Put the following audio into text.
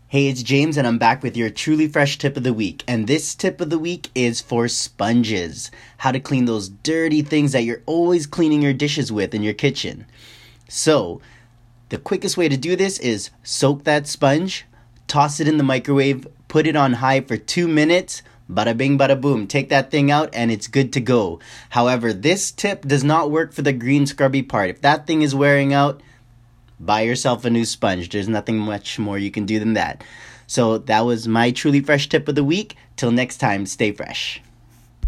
Hey, it's James, and I'm back with your truly fresh tip of the week. And this tip of the week is for sponges. How to clean those dirty things that you're always cleaning your dishes with in your kitchen. So, the quickest way to do this is soak that sponge, toss it in the microwave, put it on high for 2 minutes, bada bing, bada boom. Take that thing out and it's good to go. However, this tip does not work for the green scrubby part. If that thing is wearing out, buy yourself a new sponge. There's nothing much more you can do than that. So that was my truly fresh tip of the week. Till next time, stay fresh.